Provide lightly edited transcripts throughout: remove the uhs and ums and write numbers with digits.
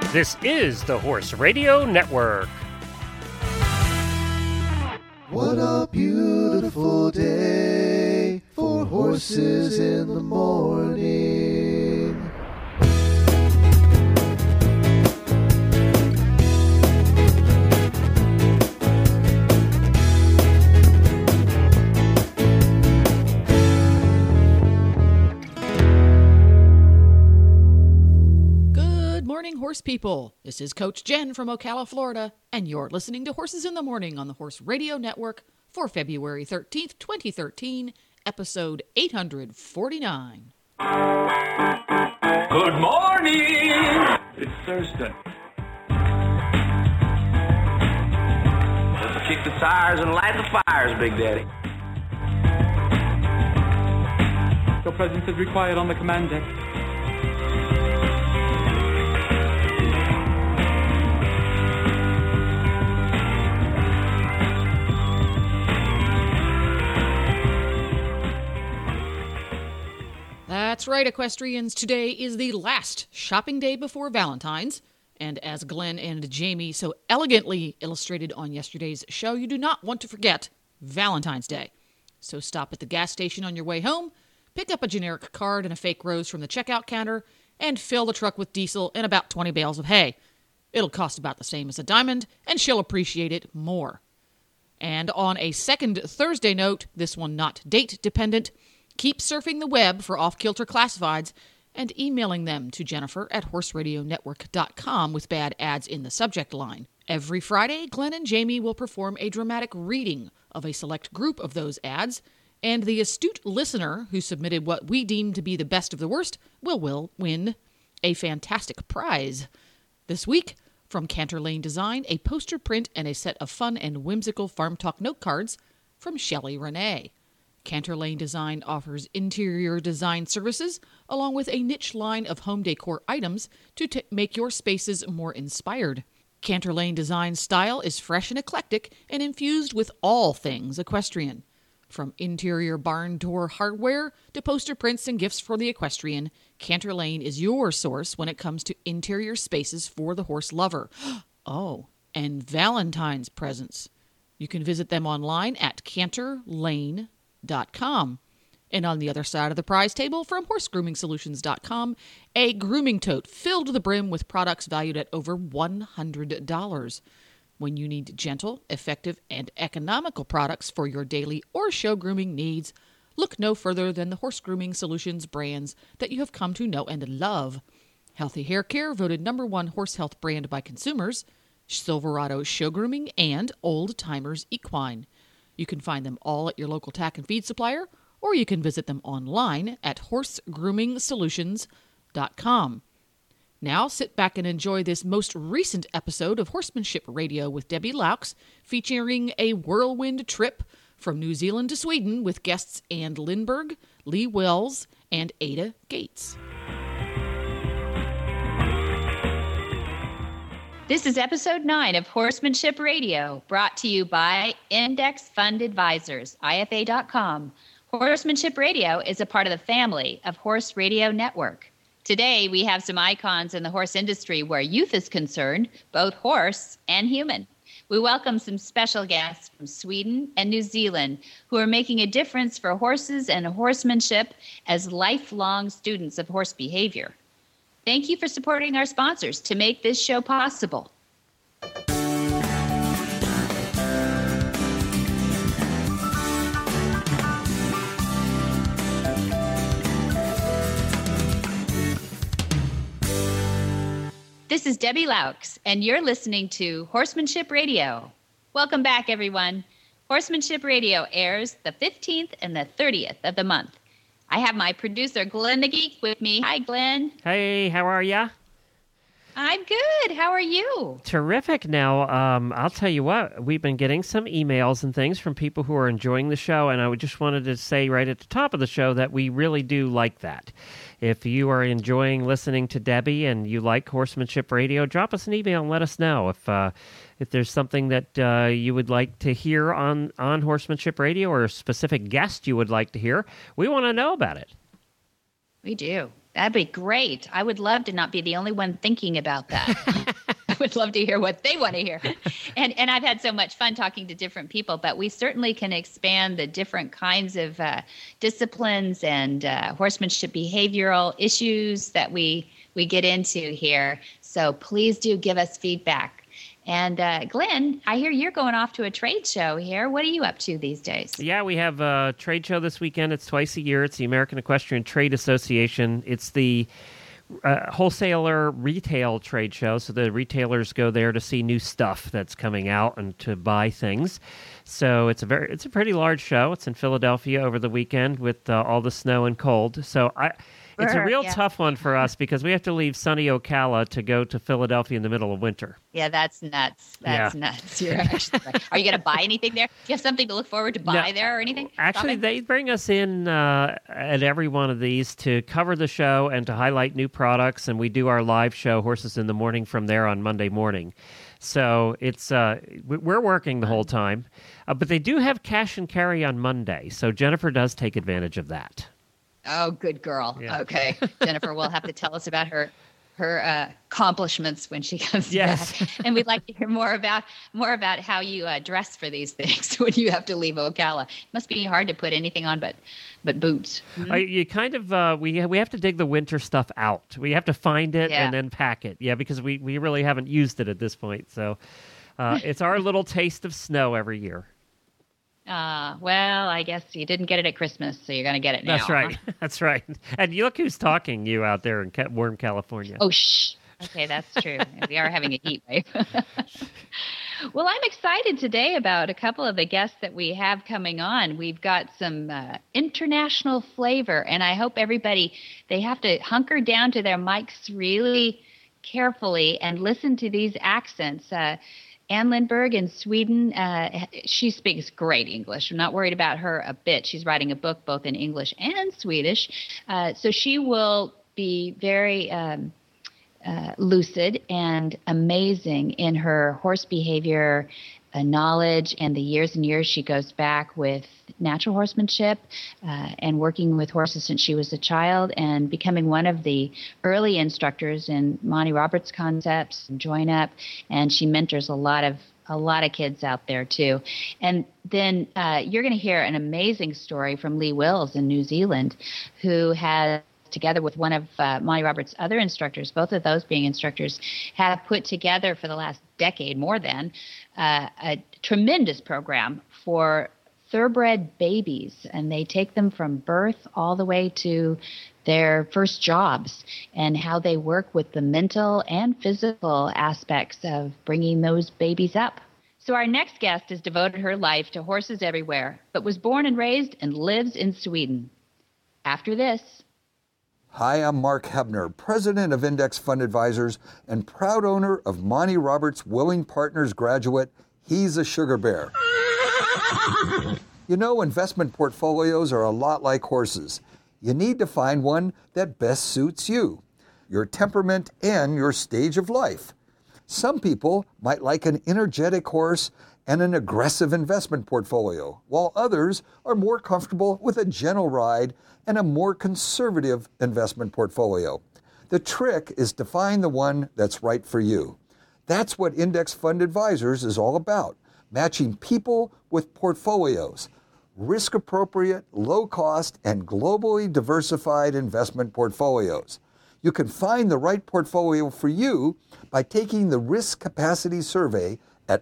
This is the Horse Radio Network. What a beautiful day for horses in the morning. Horse people. This is Coach Jen from Ocala, Florida, and you're listening to Horses in the Morning on the Horse Radio Network for February 13th, 2013, episode 849. Good morning! It's Thursday. Let's kick the tires and light the fires, Big Daddy. Your presence is required on the command deck. That's right, equestrians. Today is the last shopping day before Valentine's. And as Glenn and Jamie so elegantly illustrated on yesterday's show, you do not want to forget Valentine's Day. So stop at the gas station on your way home, pick up a generic card and a fake rose from the checkout counter, and fill the truck with diesel and about 20 bales of hay. It'll cost about the same as a diamond, and she'll appreciate it more. And on a second Thursday note, this one not date-dependent, keep surfing the web for off-kilter classifieds and emailing them to Jennifer@horseradionetwork.com with bad ads in the subject line. Every Friday, Glenn and Jamie will perform a dramatic reading of a select group of those ads, and the astute listener who submitted what we deem to be the best of the worst will win a fantastic prize. This week, from Canter Lane Design, a poster print and a set of fun and whimsical Farm Talk note cards from Shelley Renee. Canter Lane Design offers interior design services along with a niche line of home decor items to make your spaces more inspired. Canter Lane Design style is fresh and eclectic and infused with all things equestrian. From interior barn door hardware to poster prints and gifts for the equestrian, Canter Lane is your source when it comes to interior spaces for the horse lover. Oh, and Valentine's presents. You can visit them online at canterlane.com. And on the other side of the prize table, from horsegrooming-solutions.com, a grooming tote filled to the brim with products valued at over $100. When you need gentle, effective, and economical products for your daily or show grooming needs, look no further than the Horse Grooming Solutions brands that you have come to know and love. Healthy Hair Care, voted #1 horse health brand by consumers, Silverado Show Grooming, and Old Timers Equine. You can find them all at your local tack and feed supplier, or you can visit them online at horsegrooming-solutions.com. Now sit back and enjoy this most recent episode of Horsemanship Radio with Debbie Laux, featuring a whirlwind trip from New Zealand to Sweden with guests Anne Lindberg, Lee Wells, and Ada Gates. This is episode 9 of Horsemanship Radio, brought to you by Index Fund Advisors, IFA.com. Horsemanship Radio is a part of the family of Horse Radio Network. Today, we have some icons in the horse industry where youth is concerned, both horse and human. We welcome some special guests from Sweden and New Zealand who are making a difference for horses and horsemanship as lifelong students of horse behavior. Thank you for supporting our sponsors to make this show possible. This is Debbie Laux, and you're listening to Horsemanship Radio. Welcome back, everyone. Horsemanship Radio airs the 15th and the 30th of the month. I have my producer, Glenn the Geek, with me. Hi, Glenn. Hey, how are ya? I'm good. How are you? Terrific. Now, I'll tell you what, we've been getting some emails and things from people who are enjoying the show, and I just wanted to say right at the top of the show that we really do like that. If you are enjoying listening to Debbie and you like Horsemanship Radio, drop us an email and let us know if there's something that you would like to hear on Horsemanship Radio or a specific guest you would like to hear. We want to know about it. We do. That'd be great. I would love to not be the only one thinking about that. I would love to hear what they want to hear. And I've had so much fun talking to different people, but we certainly can expand the different kinds of disciplines and horsemanship behavioral issues that we get into here. So please do give us feedback. And Glenn, I hear you're going off to a trade show here. What are you up to these days? Yeah, we have a trade show this weekend. It's twice a year. It's the American Equestrian Trade Association. It's the wholesaler retail trade show. So the retailers go there to see new stuff that's coming out and to buy things. So it's a pretty large show. It's in Philadelphia over the weekend with all the snow and cold. So it's a real tough one for us because we have to leave sunny Ocala to go to Philadelphia in the middle of winter. Yeah, that's nuts. That's nuts. You're actually right. Are you going to buy anything there? Do you have something to look forward to buy there or anything? Actually, they bring us in at every one of these to cover the show and to highlight new products, and we do our live show, Horses in the Morning, from there on Monday morning. So it's we're working the whole time, but they do have cash and carry on Monday, so Jennifer does take advantage of that. Oh, good girl. Yeah. Okay. Jennifer will have to tell us about her accomplishments when she comes back. And we'd like to hear more about how you dress for these things when you have to leave Ocala. It must be hard to put anything on but boots. You kind of we have to dig the winter stuff out. We have to find it and then pack it. Yeah, because we really haven't used it at this point. So it's our little taste of snow every year. Well, I guess you didn't get it at Christmas, so you're going to get it now. That's right. Huh? That's right. And look who's talking, you out there in warm California. Oh, shh. Okay, that's true. We are having a heat wave. Well, I'm excited today about a couple of the guests that we have coming on. We've got some international flavor, and I hope everybody, they have to hunker down to their mics really carefully and listen to these accents. Ann Lindberg in Sweden, she speaks great English. I'm not worried about her a bit. She's writing a book both in English and Swedish. So she will be very lucid and amazing in her horse behavior knowledge and the years and years she goes back with natural horsemanship and working with horses since she was a child and becoming one of the early instructors in Monty Roberts concepts and Join Up, and she mentors a lot of kids out there too. And then you're going to hear an amazing story from Lee Wills in New Zealand, who has, together with one of Monty Roberts' other instructors, both of those being instructors, have put together for the last decade, more than, a tremendous program for thoroughbred babies. And they take them from birth all the way to their first jobs and how they work with the mental and physical aspects of bringing those babies up. So our next guest has devoted her life to horses everywhere, but was born and raised and lives in Sweden. After this... Hi, I'm Mark Hebner, president of Index Fund Advisors and proud owner of Monty Roberts Willing Partners graduate, He's a Sugar Bear. You know, investment portfolios are a lot like horses. You need to find one that best suits you, your temperament, and your stage of life. Some people might like an energetic horse and an aggressive investment portfolio, while others are more comfortable with a gentle ride and a more conservative investment portfolio. The trick is to find the one that's right for you. That's what Index Fund Advisors is all about, matching people with portfolios, risk-appropriate, low-cost, and globally diversified investment portfolios. You can find the right portfolio for you by taking the Risk Capacity Survey at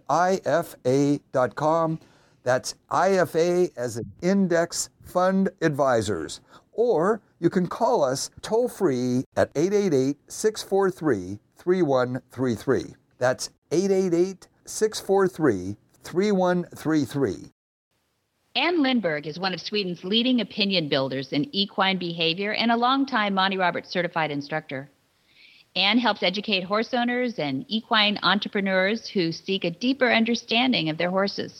IFA.com. That's IFA as in Index Fund Advisors. Or you can call us toll-free at 888-643-3133. That's 888-643-3133. Ann Lindberg is one of Sweden's leading opinion builders in equine behavior and a longtime Monty Roberts certified instructor. Ann helps educate horse owners and equine entrepreneurs who seek a deeper understanding of their horses.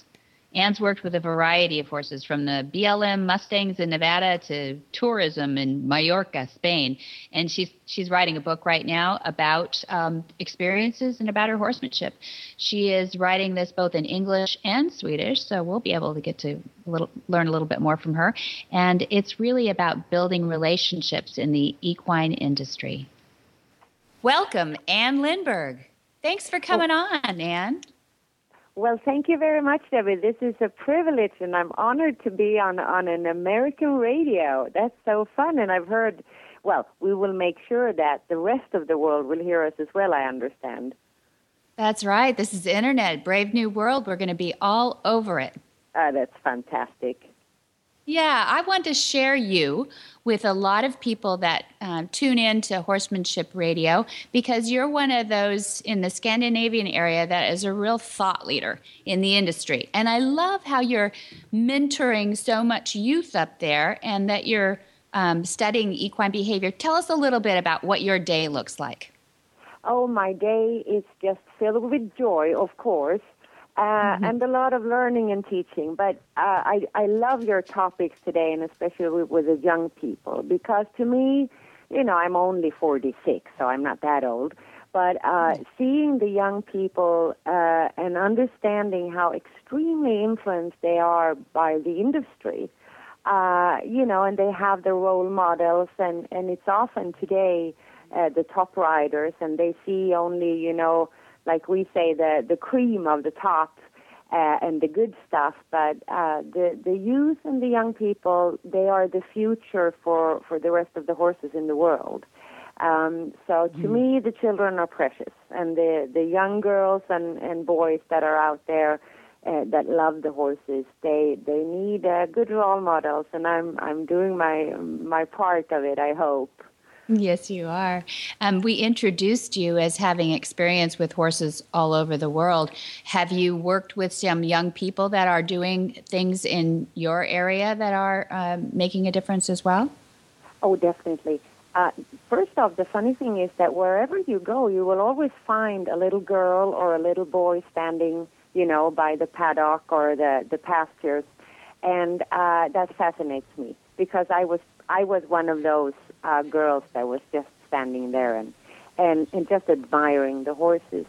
Anne's worked with a variety of horses, from the BLM Mustangs in Nevada to tourism in Mallorca, Spain. And she's writing a book right now about experiences and about her horsemanship. She is writing this both in English and Swedish, so we'll be able to get to learn a little bit more from her. And it's really about building relationships in the equine industry. Welcome, Anne Lindberg. Thanks for coming on, Anne. Well, thank you very much, Debbie. This is a privilege, and I'm honored to be on an American radio. That's so fun, and I've heard, well, we will make sure that the rest of the world will hear us as well, I understand. That's right. This is Internet, Brave New World. We're going to be all over it. That's fantastic. Yeah, I want to share you with a lot of people that tune in to Horsemanship Radio, because you're one of those in the Scandinavian area that is a real thought leader in the industry. And I love how you're mentoring so much youth up there, and that you're studying equine behavior. Tell us a little bit about what your day looks like. Oh, my day is just filled with joy, of course. And a lot of learning and teaching. But I love your topics today, and especially with the young people, because to me, you know, I'm only 46, so I'm not that old. But seeing the young people and understanding how extremely influenced they are by the industry, you know, and they have their role models, and it's often today the top riders, and they see only, you know, like we say, the cream of the top and the good stuff. But the youth and the young people, they are the future for the rest of the horses in the world. So to me, the children are precious. And the young girls and boys that are out there that love the horses, they need good role models. And I'm doing my part of it, I hope. Yes, you are. We introduced you as having experience with horses all over the world. Have you worked with some young people that are doing things in your area that are making a difference as well? Oh, definitely. First off, the funny thing is that wherever you go, you will always find a little girl or a little boy standing, you know, by the paddock or the pastures. And that fascinates me, because I was one of those girls that was just standing there and just admiring the horses.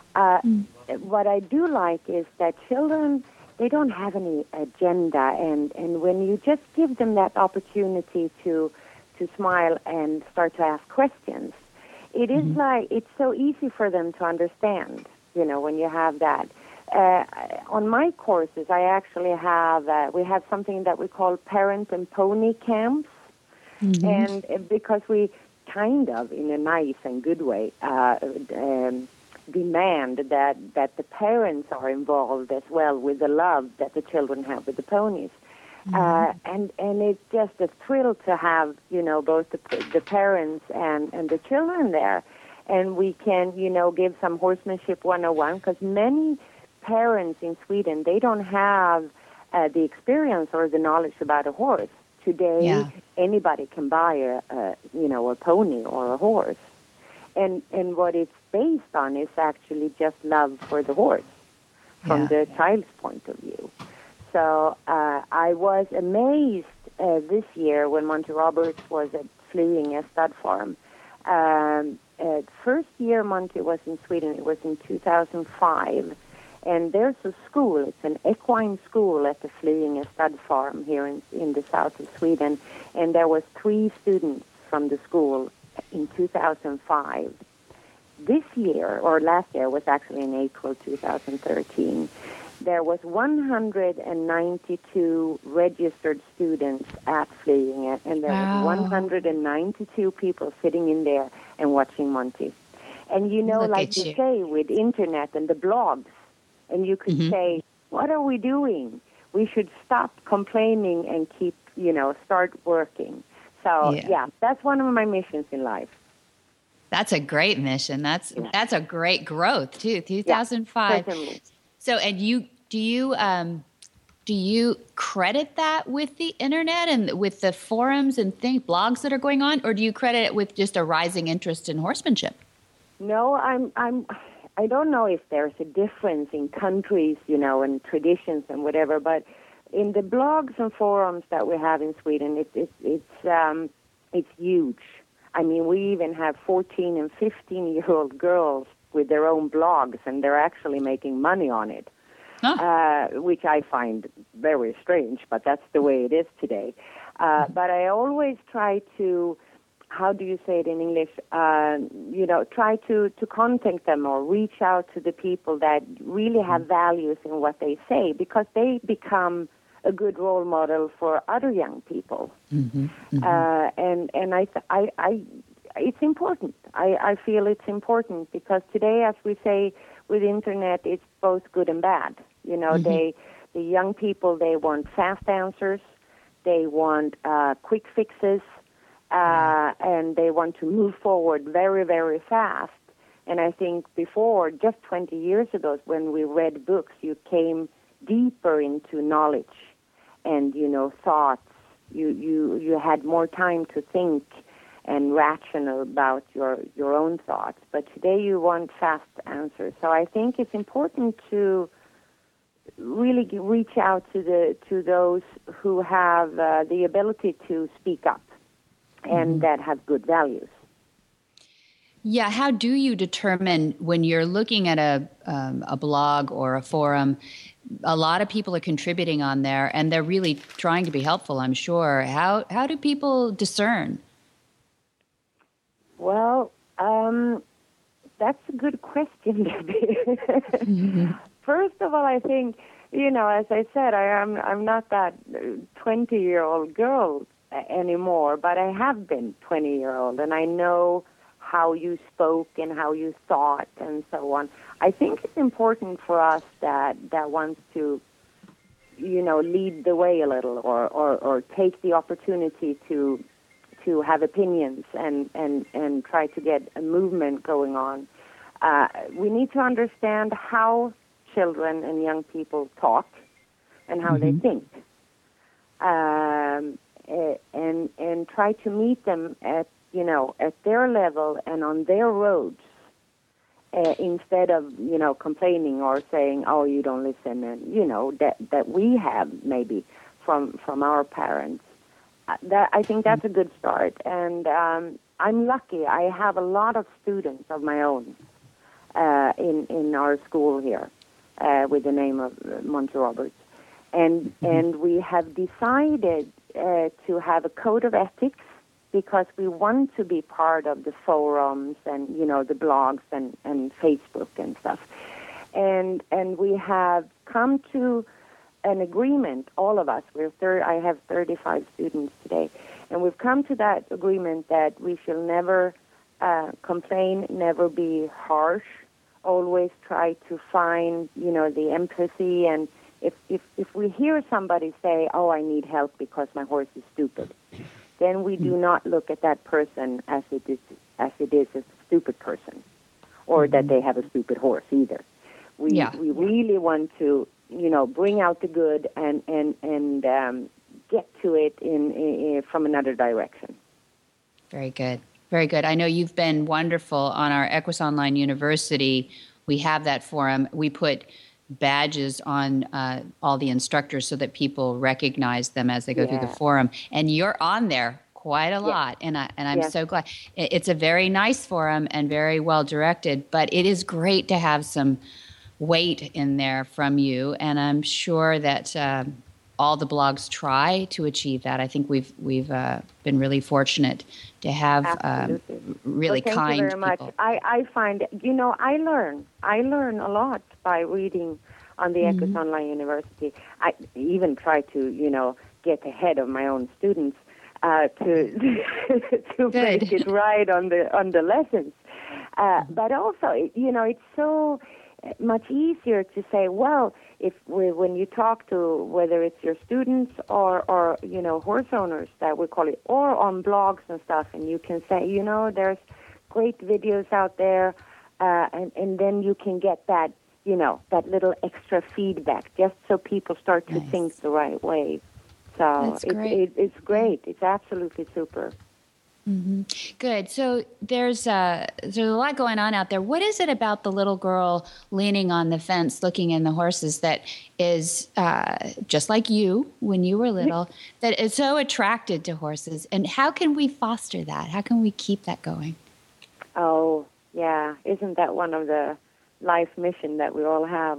What I do like is that children, they don't have any agenda, and when you just give them that opportunity to smile and start to ask questions, it is like, it's so easy for them to understand, you know, when you have that. On my courses, I actually have, we have something that we call parent and pony camps. And because we kind of, in a nice and good way, demand that the parents are involved as well with the love that the children have with the ponies. And it's just a thrill to have, you know, both the parents and the children there. And we can, you know, give some horsemanship 101, because many parents in Sweden, they don't have the experience or the knowledge about a horse. Today, anybody can buy a pony or a horse, and what it's based on is actually just love for the horse from the child's point of view. So I was amazed this year when Monty Roberts was at Flyinge Stud Farm. First year Monty was in Sweden, it was in 2005. And there's a school, it's an equine school at the Flyinge Stud Farm here in the south of Sweden. And there was 3 students from the school in 2005. This year, or last year, was actually in April 2013. There was 192 registered students at Flyinge, and there was 192 people sitting in there and watching Monty. And you know, like you say, with internet and the blogs, and you could say, what are we doing? We should stop complaining and keep, you know, start working. So, that's one of my missions in life. That's a great mission. That's a great growth, too, 2005. Certainly. So, and do you credit that with the internet and with the forums and blogs that are going on, or do you credit it with just a rising interest in horsemanship? No, I don't know if there's a difference in countries, and traditions and whatever, but in the blogs and forums that we have in Sweden, it's huge. I mean, we even have 14 and 15-year-old girls with their own blogs, and they're actually making money on it, which I find very strange, but that's the way it is today. But I always try to, how do you say it in English, try to contact them or reach out to the people that really have values in what they say, because they become a good role model for other young people. And it's important. I feel it's important because today, as we say with internet, it's both good and bad. The young people, they want fast answers, they want quick fixes, and they want to move forward very, very fast. And I think before, just 20 years ago, when we read books, you came deeper into knowledge and, thoughts. You had more time to think and rational about your own thoughts. But today you want fast answers. So I think it's important to really reach out to those who have the ability to speak up and that have good values. Yeah, how do you determine when you're looking at a blog or a forum? A lot of people are contributing on there, and they're really trying to be helpful, I'm sure. How do people discern? Well, that's a good question, Debbie. First of all, I think, as I said, I'm not that 20-year-old girl anymore, but I have been 20-year-old, and I know how you spoke and how you thought and so on. I think it's important for us that wants to, lead the way a little or take the opportunity to have opinions and try to get a movement going on. We need to understand how children and young people talk and how they think, and try to meet them at their level and on their roads, instead of, complaining or saying, oh, you don't listen, and, that we have maybe from our parents. I think that's a good start. And I'm lucky. I have a lot of students of my own in our school here with the name of Monty Roberts. And we have decided to have a code of ethics, because we want to be part of the forums and, the blogs and Facebook and stuff. And we have come to an agreement, all of us. I have 35 students today. And we've come to that agreement that we shall never complain, never be harsh, always try to find, the empathy. And if we hear somebody say, oh, I need help because my horse is stupid, then we do not look at that person as it is a stupid person, or that they have a stupid horse either. We really want to, bring out the good and get to it in from another direction. Very good. Very good. I know you've been wonderful on our Equus Online University. We have that forum. We put badges on all the instructors so that people recognize them as they go through the forum. And you're on there quite a lot, and I'm so glad. It's a very nice forum and very well directed, but it is great to have some weight in there from you, and I'm sure that all the blogs try to achieve that. I think we've been really fortunate to have really kind people. Thank you very much. I find, I learn a lot by reading on the Equus Online University. I even try to, get ahead of my own students to make it right on the lessons. But also, it's so much easier to say, well, when you talk to, whether it's your students or horse owners that we call it, or on blogs and stuff, and you can say, there's great videos out there, and then you can get that, that little extra feedback, just so people start to think the right way. So it's great. It's absolutely super. Good. So there's a lot going on out there. What is it about the little girl leaning on the fence, looking in the horses, that is just like you when you were little, that is so attracted to horses? And how can we foster that? How can we keep that going? Oh, yeah. Isn't that one of the life mission that we all have?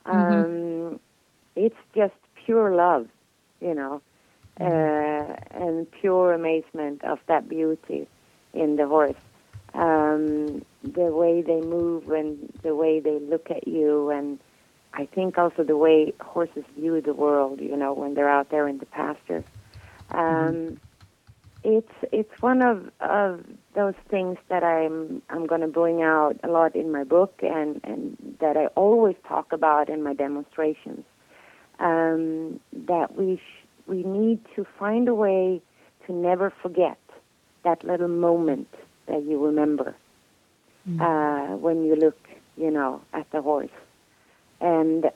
It's just pure love, and pure amazement of that beauty in the horse. The way they move and the way they look at you, and I think also the way horses view the world, when they're out there in the pasture. It's one of those things that I'm going to bring out a lot in my book, and that I always talk about in my demonstrations. That we need to find a way to never forget that little moment that you remember when you look, at the horse. And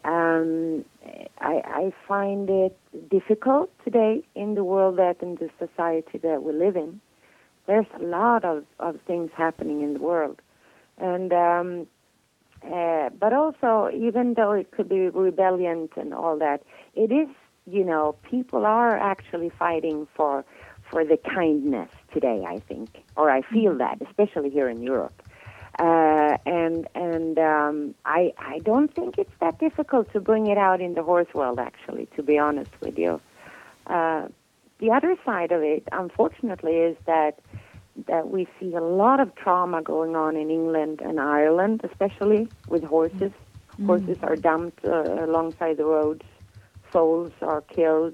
I find it difficult today in the world in the society that we live in. There's a lot of things happening in the world. And but also, even though it could be rebellion and all that, it is, people are actually fighting for the kindness today, I think, or I feel that, especially here in Europe. I don't think it's that difficult to bring it out in the horse world, actually, to be honest with you. The other side of it, unfortunately, is that we see a lot of trauma going on in England and Ireland, especially with horses. Horses are dumped alongside the roads. Souls are killed.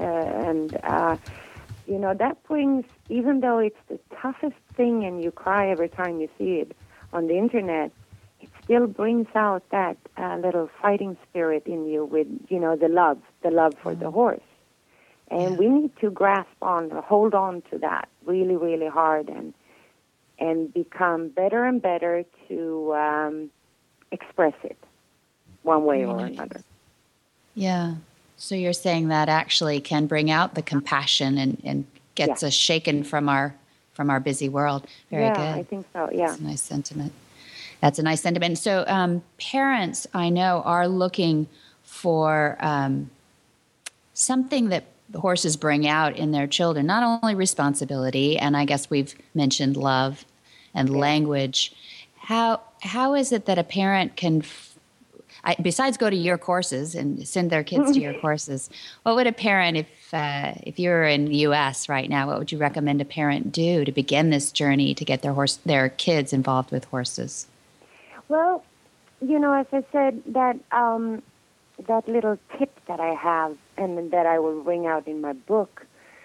That brings, even though it's the toughest thing and you cry every time you see it on the internet, it still brings out that little fighting spirit in you with, the love for the horse. And we need to hold on to that really, really hard and become better and better to express it one way or another. Yeah. So you're saying that actually can bring out the compassion and gets us shaken from our busy world. Very good. I think so, yeah. That's a nice sentiment. So parents, I know, are looking for something that the horses bring out in their children, not only responsibility, and I guess we've mentioned love and language. How is it that a parent can, besides go to your courses and send their kids to your courses, what would a parent, if you're in the U.S. right now, what would you recommend a parent do to begin this journey to get their kids involved with horses? Well, as I said, that little tip that I have and that I will bring out in my book,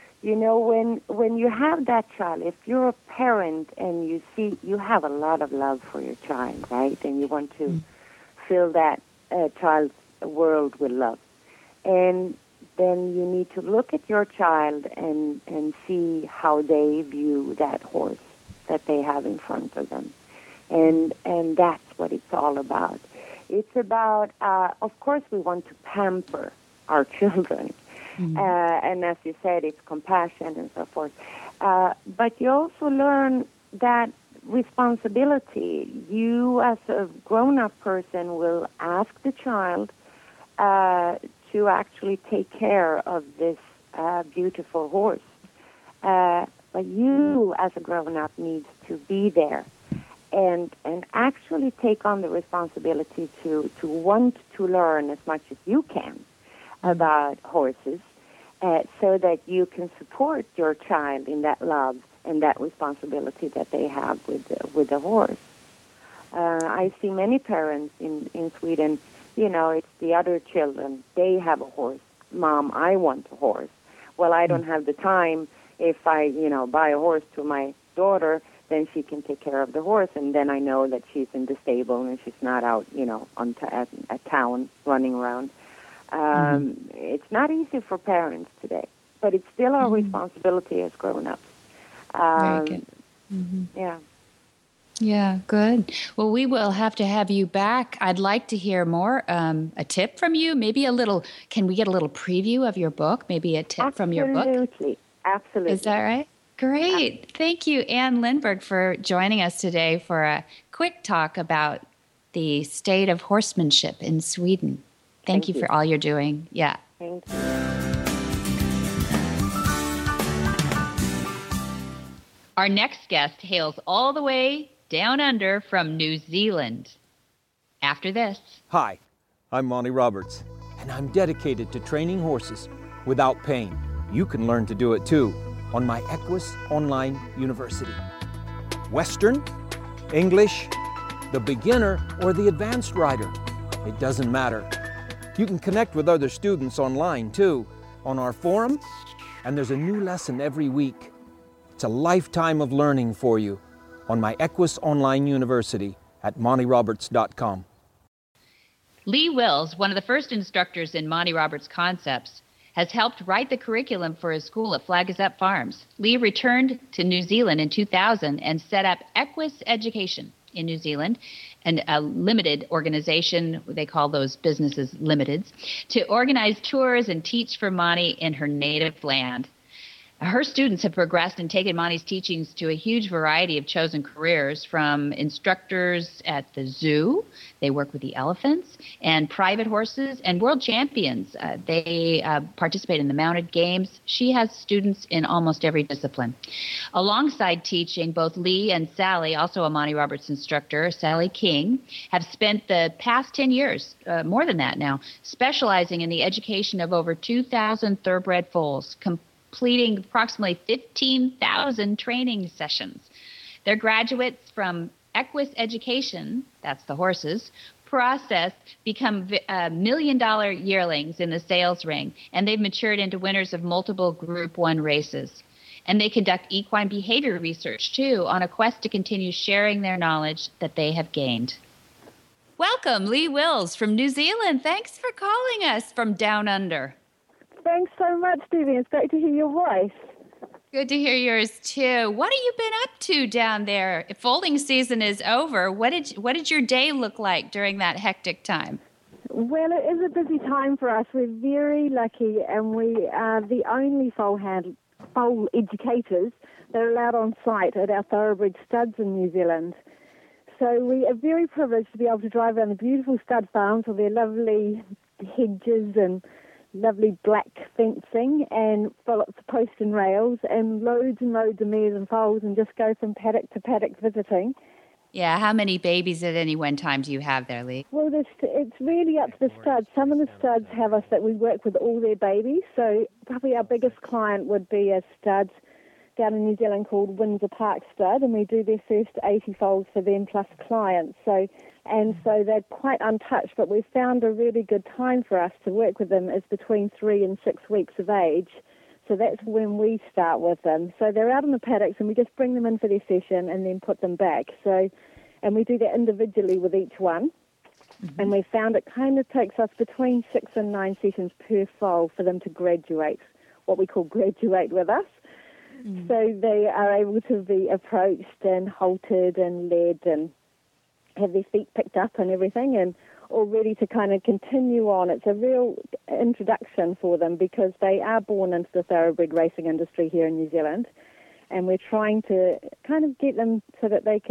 when you have that child, if you're a parent and you see you have a lot of love for your child, right, and you want to fill that child's world with love, and then you need to look at your child and see how they view that horse that they have in front of them. And that's what it's all about. It's about, of course, we want to pamper our children. And as you said, it's compassion and so forth. But you also learn that responsibility. You, as a grown-up person, will ask the child to actually take care of this beautiful horse. But you, as a grown-up, needs to be there and actually take on the responsibility to want to learn as much as you can about horses, so that you can support your child in that love and that responsibility that they have with the horse. I see many parents in Sweden, it's the other children. They have a horse. Mom, I want a horse. Well, I don't have the time. If I, buy a horse to my daughter, then she can take care of the horse, and then I know that she's in the stable and she's not out, at town running around. It's not easy for parents today, but it's still our responsibility as grown-ups. Very good. Yeah. Yeah, good. Well, we will have to have you back. I'd like to hear more, a tip from you, maybe can we get a little preview of your book, maybe a tip from your book? Absolutely. Is that right? Great. Thank you, Ann Lindberg, for joining us today for a quick talk about the state of horsemanship in Sweden. Thank you for all you're doing. Yeah. Thank you. Our next guest hails all the way down under from New Zealand. After this. Hi, I'm Monty Roberts, and I'm dedicated to training horses without pain. You can learn to do it too on my Equus Online University. Western, English, the beginner, or the advanced rider. It doesn't matter. You can connect with other students online too, on our forum, and there's a new lesson every week. It's a lifetime of learning for you on my Equus Online University at montyroberts.com. Lee Wills, one of the first instructors in Monty Roberts Concepts, has helped write the curriculum for his school at Flag Gazette Farms. Lee returned to New Zealand in 2000 and set up Equus Education in New Zealand, and a limited organization, they call those businesses limiteds, to organize tours and teach for Monty in her native land. Her students have progressed and taken Monty's teachings to a huge variety of chosen careers, from instructors at the zoo, they work with the elephants, and private horses, and world champions. They participate in the mounted games. She has students in almost every discipline. Alongside teaching, both Lee and Sally, also a Monty Roberts instructor, Sally King, have spent the past 10 years, more than that now, specializing in the education of over 2,000 thoroughbred foals, completing approximately 15,000 training sessions. They're graduates from Equus Education, that's the horses, process, become $1 million yearlings in the sales ring, and they've matured into winners of multiple Group 1 races. And they conduct equine behavior research, too, on a quest to continue sharing their knowledge that they have gained. Welcome, Lee Wills from New Zealand. Thanks for calling us from down under. Thanks so much, Stevie. It's great to hear your voice. Good to hear yours, too. What have you been up to down there? If foaling season is over, what did your day look like during that hectic time? Well, it is a busy time for us. We're very lucky, and we are the only foal educators that are allowed on site at our thoroughbred studs in New Zealand. So we are very privileged to be able to drive around the beautiful stud farms with their lovely hedges and lovely black fencing and lots of post and rails and loads of mares and foals, and just go from paddock to paddock visiting. Yeah, how many babies at any one time do you have there, Lee? Well, it's really up to the studs. Some of the studs have us that we work with all their babies. So probably our biggest client would be a stud down in New Zealand called Windsor Park Stud, and we do their first 80 foals for them plus clients. So they're quite untouched, but we've found a really good time for us to work with them is between 3 and 6 weeks of age. So that's when we start with them. So they're out in the paddocks, and we just bring them in for their session and then put them back. And we do that individually with each one. Mm-hmm. And we found it kind of takes us between 6 and 9 sessions per foal for them to graduate, what we call graduate with us. Mm-hmm. So they are able to be approached and halted and led and have their feet picked up and everything, and all ready to kind of continue on. It's a real introduction for them because they are born into the thoroughbred racing industry here in New Zealand, and we're trying to kind of get them so that they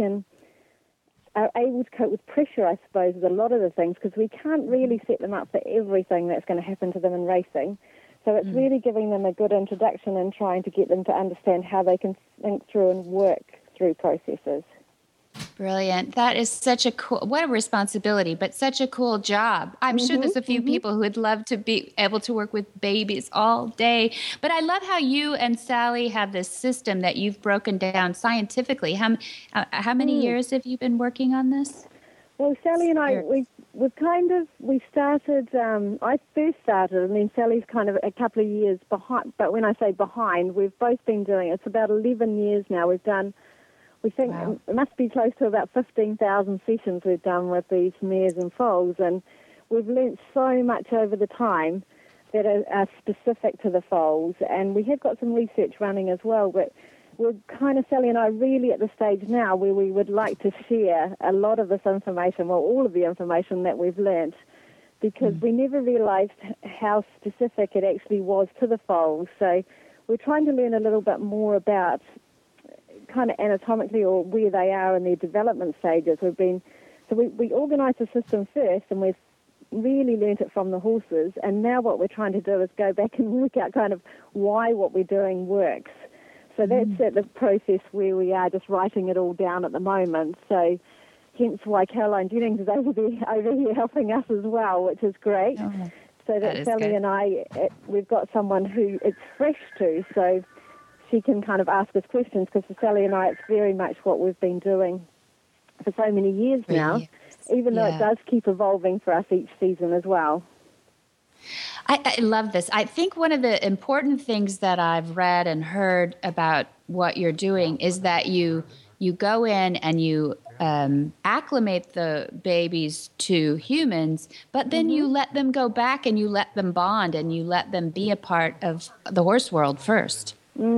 are able to cope with pressure, I suppose, with a lot of the things, because we can't really set them up for everything that's going to happen to them in racing. So it's really giving them a good introduction and trying to get them to understand how they can think through and work through processes. Brilliant. That is such a cool, what a responsibility, but such a cool job. I'm sure there's a few people who would love to be able to work with babies all day. But I love how you and Sally have this system that you've broken down scientifically. How many years have you been working on this? Well, Sally and I, we started, I first started, and then Sally's kind of a couple of years behind. But when I say behind, we've both been doing it. It's about 11 years now. We think it must be close to about 15,000 sessions we've done with these mares and foals, and we've learnt so much over the time that are specific to the foals, and we have got some research running as well, but we're kind of, Sally and I, really at the stage now where we would like to share a lot of this information, well, all of the information that we've learnt, because we never realised how specific it actually was to the foals. So we're trying to learn a little bit more about kind of anatomically or where they are in their development stages. We organised the system first, and we've really learnt it from the horses, and now what we're trying to do is go back and work out kind of why what we're doing works. So that's at the process where we are just writing it all down at the moment. So hence why Caroline Jennings is over here helping us as well, which is great. Oh, so that Sally and I, we've got someone who it's fresh to, so she can kind of ask us questions, because for Sally and I, it's very much what we've been doing for so many years now, even though it does keep evolving for us each season as well. I love this. I think one of the important things that I've read and heard about what you're doing is that you go in and you acclimate the babies to humans, but then you let them go back and you let them bond and you let them be a part of the horse world first.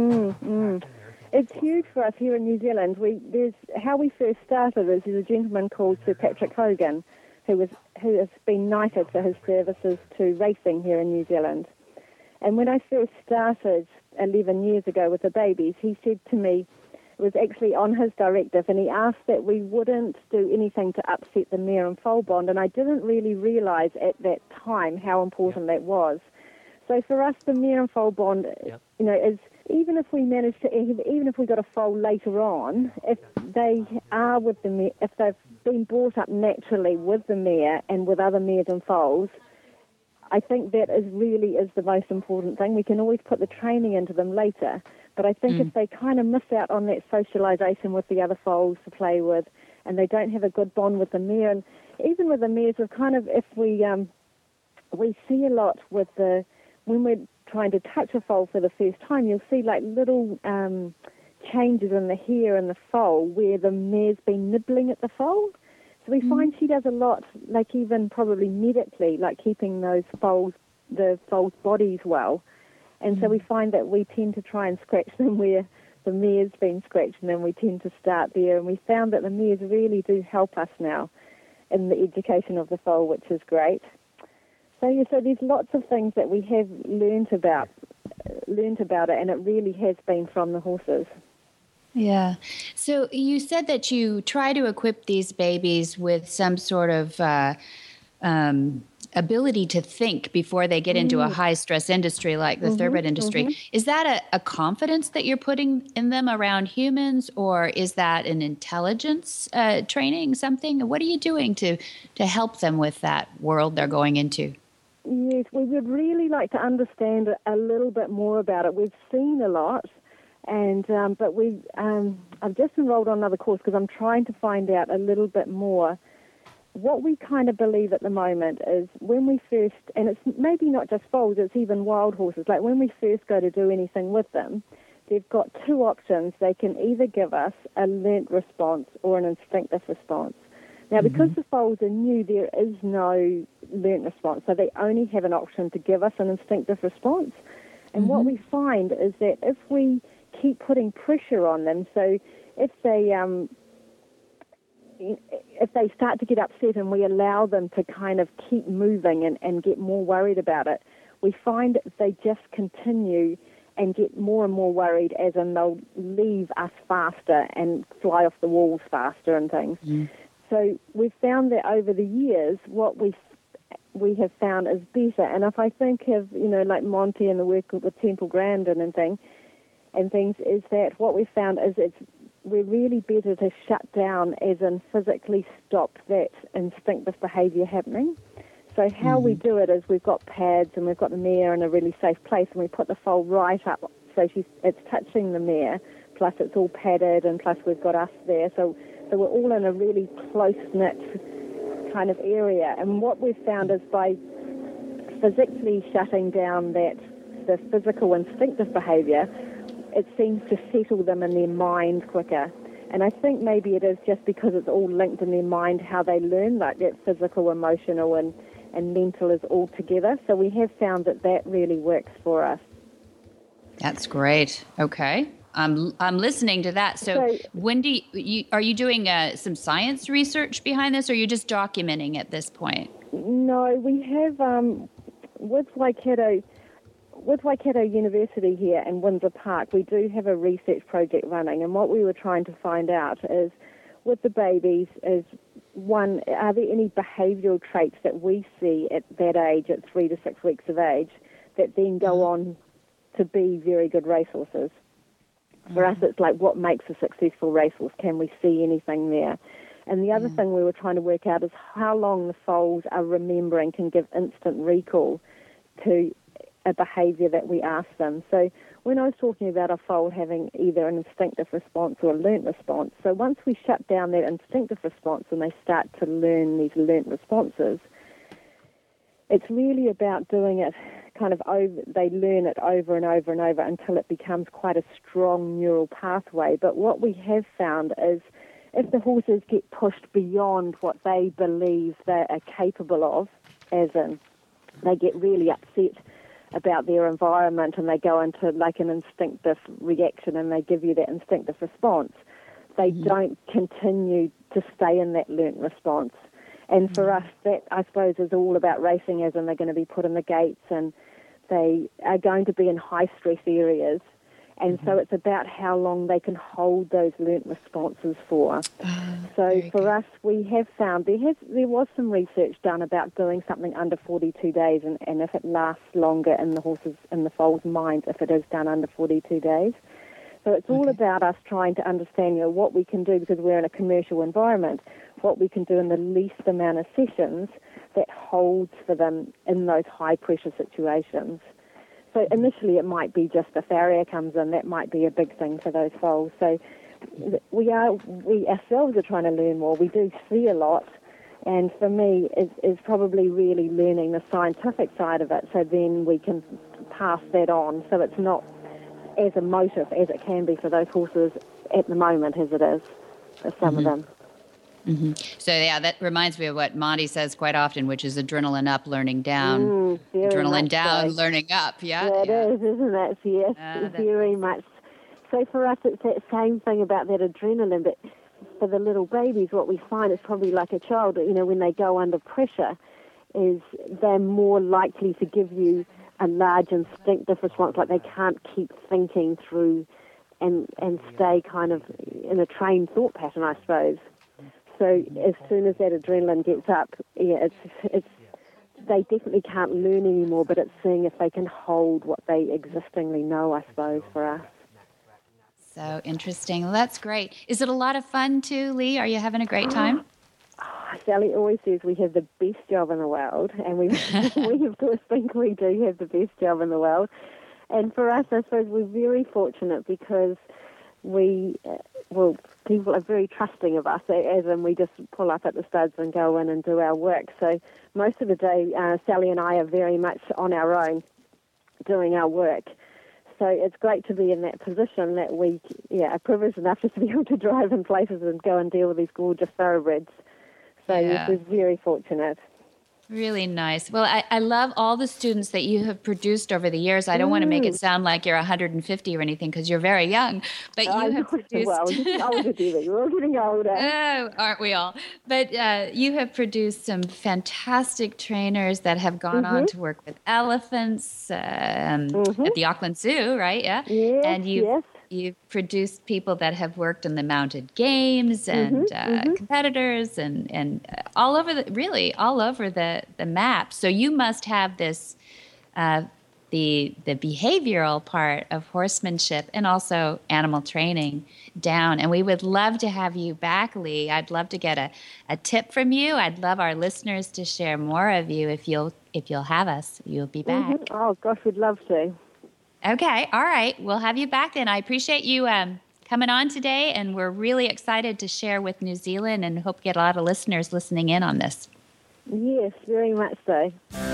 It's huge for us here in New Zealand. How we first started is there's a gentleman called Sir Patrick Hogan, who has been knighted for his services to racing here in New Zealand. And when I first started 11 years ago with the babies, he said to me, it was actually on his directive, and he asked that we wouldn't do anything to upset the mare and foal bond, and I didn't really realise at that time how important that was. So for us, the mare and foal bond, is even if we got a foal later on, if they are with the mare, if they've been brought up naturally with the mare and with other mares and foals, I think that really is the most important thing. We can always put the training into them later, but I think if they kind of miss out on that socialisation with the other foals to play with, and they don't have a good bond with the mare, and even with the mares, we've kind of, if we see a lot with when we're trying to touch a foal for the first time, you'll see like little changes in the hair in the foal where the mare's been nibbling at the foal. So we find she does a lot, like even probably medically, like keeping the foals' bodies well. And so we find that we tend to try and scratch them where the mare's been scratched, and then we tend to start there. And we found that the mares really do help us now in the education of the foal, which is great. So there's lots of things that we have learnt about it, and it really has been from the horses. Yeah. So you said that you try to equip these babies with some sort of ability to think before they get into a high-stress industry like the thoroughbred industry. Is that a confidence that you're putting in them around humans, or is that an intelligence training, something? What are you doing to help them with that world they're going into? Yes, we would really like to understand a little bit more about it. We've seen a lot, and but I've just enrolled on another course because I'm trying to find out a little bit more. What we kind of believe at the moment is when we first, and it's maybe not just foals, it's even wild horses, like when we first go to do anything with them, they've got two options. They can either give us a learnt response or an instinctive response. Now, because the foals are new, there is no learnt response, so they only have an option to give us an instinctive response. And what we find is that if we keep putting pressure on them, so if they start to get upset and we allow them to kind of keep moving and get more worried about it, we find they just continue and get more and more worried, as in they'll leave us faster and fly off the walls faster and things. So we've found that over the years, what we have found is better. And if I think of, like Monty and the work with Temple Grandin and things, is that what we've found is we're really better to shut down, as in physically stop that instinctive behaviour happening. So how we do it is we've got pads and we've got the mare in a really safe place, and we put the foal right up so it's touching the mare, plus it's all padded, and plus we've got us there. So we're all in a really close-knit kind of area. And what we've found is by physically shutting down the physical instinctive behaviour, it seems to settle them in their mind quicker. And I think maybe it is just because it's all linked in their mind, how they learn, like that physical, emotional, and mental is all together. So we have found that really works for us. That's great. Okay. I'm listening to that. So Wendy, are you doing some science research behind this, or are you just documenting at this point? No, we have, with Waikato, with Waikato University here in Windsor Park, we do have a research project running, and what we were trying to find out is, with the babies, is one, are there any behavioural traits that we see at that age, at 3 to 6 weeks of age, that then go on to be very good racehorses? For us, it's like, what makes a successful racehorse? Can we see anything there? And the other thing we were trying to work out is how long the foals are remembering, can give instant recall to a behaviour that we ask them. So when I was talking about a foal having either an instinctive response or a learnt response, so once we shut down that instinctive response and they start to learn these learnt responses, it's really about doing it kind of over, they learn it over and over and over until it becomes quite a strong neural pathway. But what we have found is if the horses get pushed beyond what they believe they are capable of, as in they get really upset about their environment and they go into like an instinctive reaction and they give you that instinctive response, they don't continue to stay in that learnt response. And for us, that, I suppose, is all about racing, as in they're going to be put in the gates and they are going to be in high-stress areas. And so it's about how long they can hold those learnt responses for. So for us, we have found there was some research done about doing something under 42 days and if it lasts longer in the horses, in the foal's minds, if it is done under 42 days. So it's all about us trying to understand, what we can do, because we're in a commercial environment, what we can do in the least amount of sessions that holds for them in those high-pressure situations. So initially it might be just a farrier comes in, that might be a big thing for those foals. So we ourselves are trying to learn more. We do see a lot, and for me is probably really learning the scientific side of it, so then we can pass that on, so it's not as emotive as it can be for those horses at the moment as it is for some of them. So, yeah, that reminds me of what Monty says quite often, which is adrenaline up, learning down. Adrenaline down, learning up. Yeah, it is, isn't it? Yes, very much. So for us, it's that same thing about that adrenaline, but for the little babies, what we find is probably like a child, when they go under pressure, is they're more likely to give you a large instinctive response, like they can't keep thinking through and stay kind of in a trained thought pattern, I suppose. So as soon as that adrenaline gets up, it's they definitely can't learn anymore, but it's seeing if they can hold what they existingly know, I suppose, for us. So interesting. Well, that's great. Is it a lot of fun too, Lee? Are you having a great time? Sally always says we have the best job in the world, and we of course think we do have the best job in the world. And for us, I suppose we're very fortunate because people are very trusting of us, as in we just pull up at the studs and go in and do our work. So most of the day, Sally and I are very much on our own doing our work. So it's great to be in that position that we are privileged enough just to be able to drive in places and go and deal with these gorgeous thoroughbreds. So yes, we're very fortunate. Really nice. Well, I love all the students that you have produced over the years. I don't want to make it sound like you're 150 or anything because you're very young, but you have produced... Well, we're all getting older. Oh, aren't we all? But you have produced some fantastic trainers that have gone on to work with elephants at the Auckland Zoo, right? Yeah. Yes, and you've produced people that have worked in the mounted games and competitors and all over the map. So you must have this the behavioral part of horsemanship and also animal training down. And we would love to have you back, Lee. I'd love to get a tip from you. I'd love our listeners to share more of you if you'll have us. You'll be back. Oh gosh, we'd love to. Okay, all right. We'll have you back then. I appreciate you coming on today, and we're really excited to share with New Zealand and hope to get a lot of listeners listening in on this. Yes, very much so.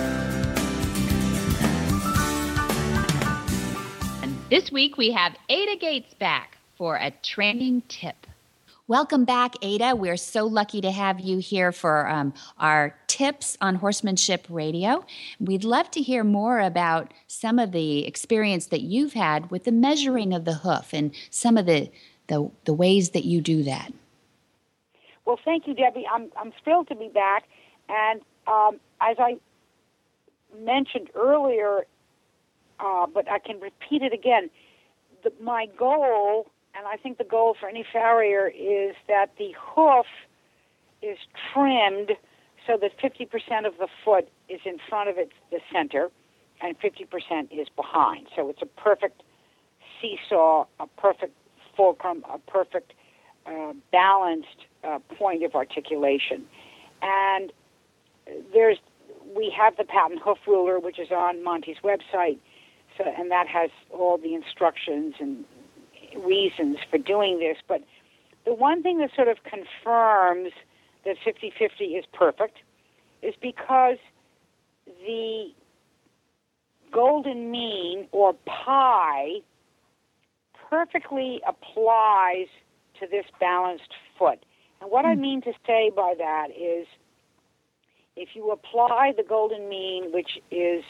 And this week we have Ada Gates back for a training tip. Welcome back, Ada. We're so lucky to have you here for our tips on Horsemanship Radio. We'd love to hear more about some of the experience that you've had with the measuring of the hoof and some of the ways that you do that. Well, thank you, Debbie. I'm thrilled to be back. And as I mentioned earlier, but I can repeat it again. My goal, and I think the goal for any farrier, is that the hoof is trimmed so that 50% of the foot is in front of the center and 50% is behind. So it's a perfect seesaw, a perfect fulcrum, a perfect balanced point of articulation. And we have the patent hoof ruler, which is on Monty's website, and that has all the instructions and reasons for doing this. But the one thing that sort of confirms that 50-50 is perfect is because the golden mean, or pi, perfectly applies to this balanced foot. And what I mean to say by that is, if you apply the golden mean, which is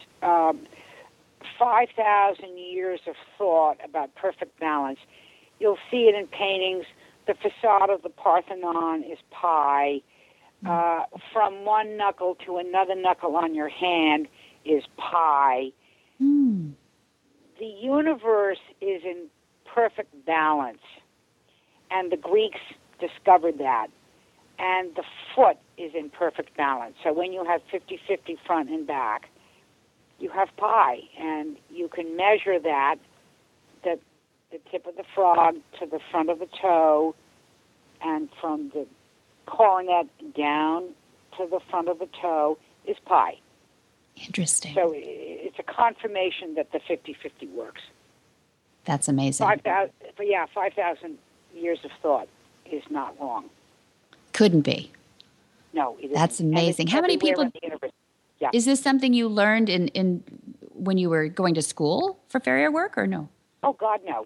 5,000 years of thought about perfect balance, you'll see it in paintings. The facade of the Parthenon is pi. From one knuckle to another knuckle on your hand is pi. The universe is in perfect balance, and the Greeks discovered that. And the foot is in perfect balance. So when you have 50-50 front and back, you have pi, and you can measure that, the tip of the frog to the front of the toe, and from the coronet down to the front of the toe is pi. Interesting. So it's a confirmation that the 50-50 works. That's amazing. 5,000 years of thought is not wrong. Couldn't be. No, it isn't. That's amazing. How many people? Yeah. Is this something you learned in when you were going to school for farrier work, or no? Oh God, no.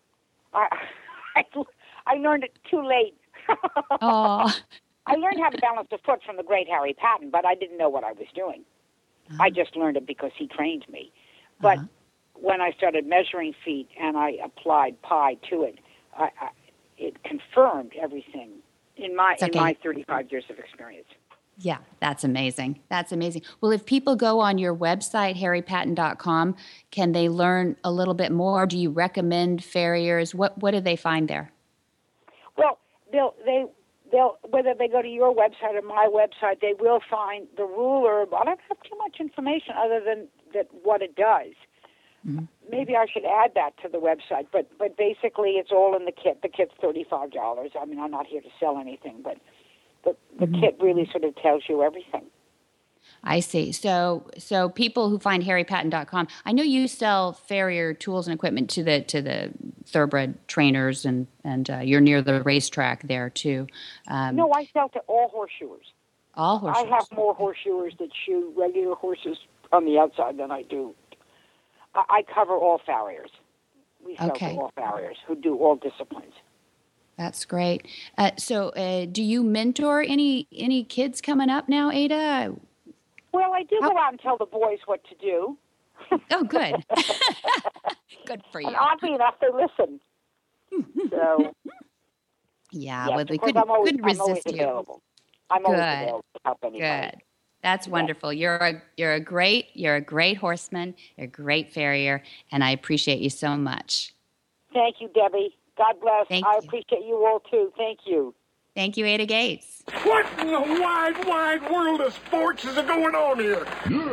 I learned it too late. Oh. I learned how to balance the foot from the great Harry Patton, but I didn't know what I was doing. I just learned it because he trained me. But when I started measuring feet and I applied pi to it, it confirmed everything in my 35 years of experience. Yeah, that's amazing. That's amazing. Well, if people go on your website, harrypatton.com, can they learn a little bit more? Do you recommend farriers? What do they find there? Well, they'll whether they go to your website or my website, they will find the ruler. But I don't have too much information other than that what it does. Mm-hmm. Maybe I should add that to the website. But basically, it's all in the kit. The kit's $35. I mean, I'm not here to sell anything, but the kit really sort of tells you everything. I see. So people who find harrypatton.com, I know you sell farrier tools and equipment to the thoroughbred trainers, and you're near the racetrack there too. No, I sell to all horseshoers. All horseshoers. I have more horseshoers that shoe regular horses on the outside than I do. I cover all farriers. We sell to all farriers who do all disciplines. That's great. So do you mentor any kids coming up now, Ada? Well, I do go out and tell the boys what to do. Oh, good. Good for you. And oddly enough, they listen. So, yeah, yes, well, they couldn't resist you. Available. I'm always available to help anybody. Good. That's wonderful. You're a great horseman. You're a great farrier, and I appreciate you so much. Thank you, Debbie. God bless. I appreciate you all too. Thank you. Thank you, Ada Gates. What in the wide, wide world of sports is going on here?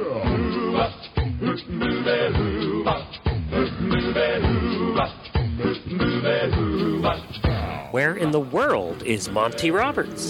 Where in the world is Monty Roberts?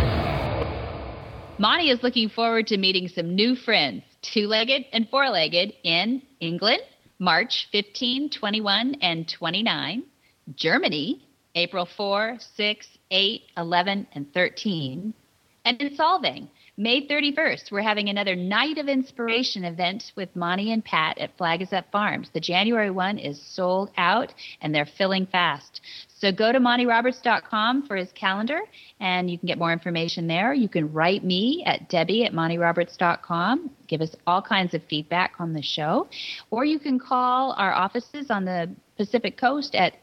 Monty is looking forward to meeting some new friends, two-legged and four-legged, in England, March 15, 21, and 29, Germany, April 4, 6, 8, 11, and 13. And in Solvang, May 31st, we're having another Night of Inspiration event with Monty and Pat at Flag Is Up Farms. The January one is sold out, and they're filling fast. So go to MontyRoberts.com for his calendar, and you can get more information there. You can write me at Debbie@MontyRoberts.com. Give us all kinds of feedback on the show. Or you can call our offices on the Pacific Coast at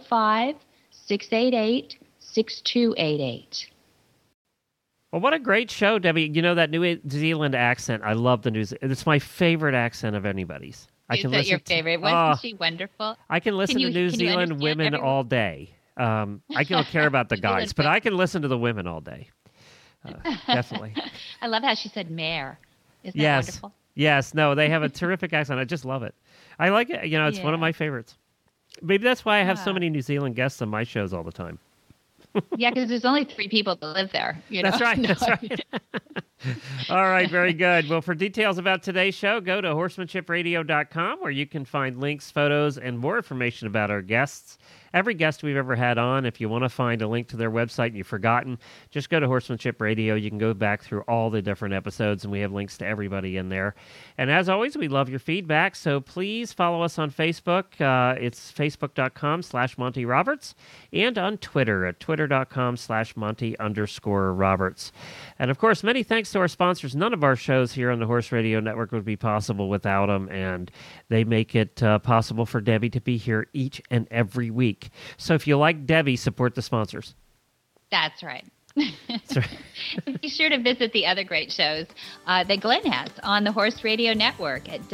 805-688-6288. Well, what a great show, Debbie. You know, that New Zealand accent, I love the New Zealand. It's my favorite accent of anybody's. Is your favorite? Wasn't she wonderful? I can listen to New Zealand women all day. I don't care about the guys, but I can listen to the women all day. Definitely. I love how she said mare. Isn't that wonderful? Yes. No, they have a terrific accent. I just love it. I like it. It's one of my favorites. Maybe that's why I have so many New Zealand guests on my shows all the time. Yeah, because there's only 3 people that live there. That's right. That's right. All right, very good. Well, for details about today's show, go to horsemanshipradio.com, where you can find links, photos, and more information about our guests. Every guest we've ever had on, if you want to find a link to their website and you've forgotten, just go to Horsemanship Radio. You can go back through all the different episodes, and we have links to everybody in there. And as always, we love your feedback, so please follow us on Facebook. It's facebook.com/Monty Roberts, and on Twitter at twitter.com/Monty_Roberts. And of course, many thanks to our sponsors. None of our shows here on the Horse Radio Network would be possible without them, and they make it possible for Debbie to be here each and every week. So if you like Debbie, support the sponsors. That's right. That's right. Be sure to visit the other great shows that Glenn has on the Horse Radio Network at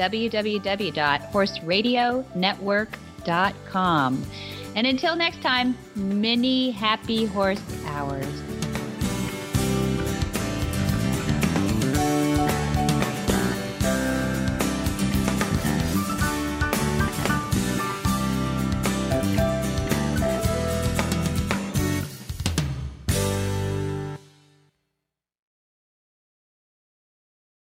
www.horseradionetwork.com. And until next time, many happy horse hours.